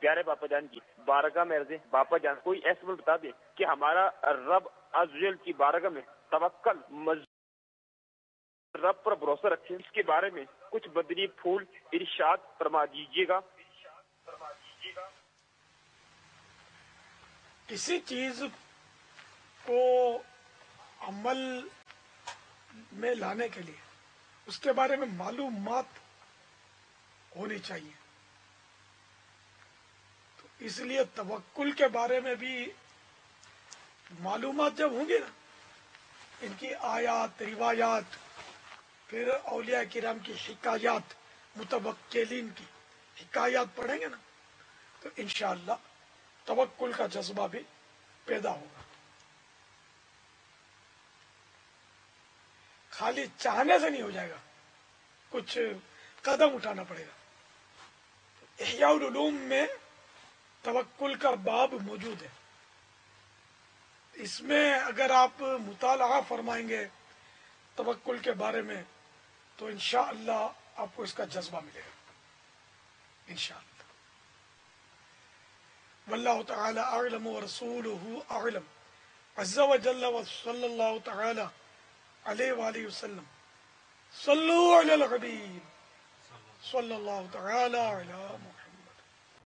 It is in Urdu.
پیارے باپا جان کی بارگاہ میں عرض ہے، باپا جان کوئی ایسا بول بتا دے کہ ہمارا رب عز و جل کی بارگاہ میں توکل رب پر بھروسہ رکھیں، اس کے بارے میں کچھ بدنی پھول ارشاد فرما دیجیے گا۔ کسی چیز کو عمل میں لانے کے لیے اس کے بارے میں معلومات ہونی چاہیے، تو اس لیے توکل کے بارے میں بھی معلومات جب ہوں گی نا، ان کی آیات، روایات، پھر اولیاء کرام کی حکایات، متوکلین کی حکایات پڑھیں گے نا، تو انشاءاللہ توکل کا جذبہ بھی پیدا ہوگا۔ خالی چاہنے سے نہیں ہو جائے گا، کچھ قدم اٹھانا پڑے گا۔ احیاء العلوم میں توکل کا باب موجود ہے، اس میں اگر آپ مطالعہ فرمائیں گے توکل کے بارے میں تو انشاءاللہ آپ کو اس کا جذبہ ملے گا انشاءاللہ۔ واللہ تعالی اعلم ورسولہ اعلم عز وجل، وصلی اللہ تعالی علیہ وآلہ وسلم۔ صلو علی الحبیب صلی اللہ تعالی علی محمد۔